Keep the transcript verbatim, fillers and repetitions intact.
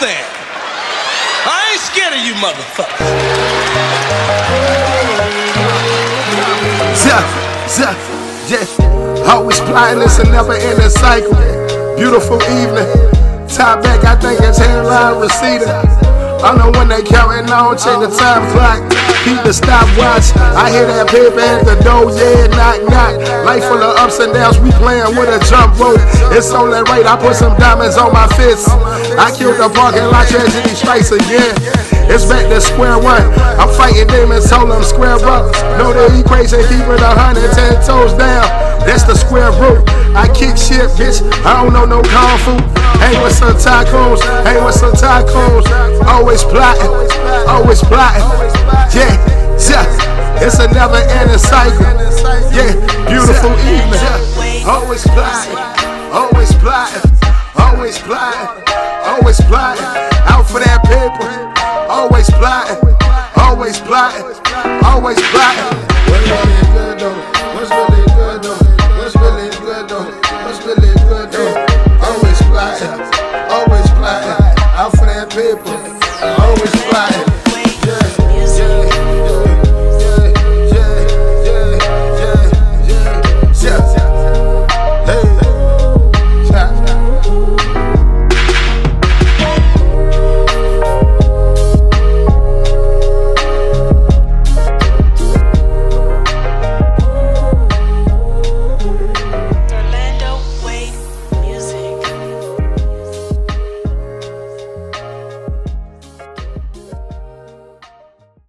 understand. I ain't scared of you motherfuckers. Yeah, yeah, yeah. Always plotting, it's a never-ending cycle. Beautiful evening. Top back, I think it's hairline receding. I know when they counting on, check the time clock. Keep the stopwatch. I hear that paper at the door, yeah, knock, knock. Life full of ups and downs, we playing with a jump rope. It's only right, I put some diamonds on my fists. I killed the parking lot, tragedy strikes again. It's back to square one. I'm fighting demons, told them square up. Know the equation, keep it a hundred, ten toes down. That's the square root. I kick shit, bitch. I don't know no kung fu. Hang with some tacos, hang with some tacos. Always plotting, always plotting. Yeah, yeah. It's a never-ending cycle. Yeah, beautiful evening. Always plotting, always plotting, always plotting, always plotting. Out for that paper. Always plotting, always plotting, always plotting. What's really good though? What's really good though? What's really good though? What's really good though? Always plotting, always plotting. Out for that paper, always plotting.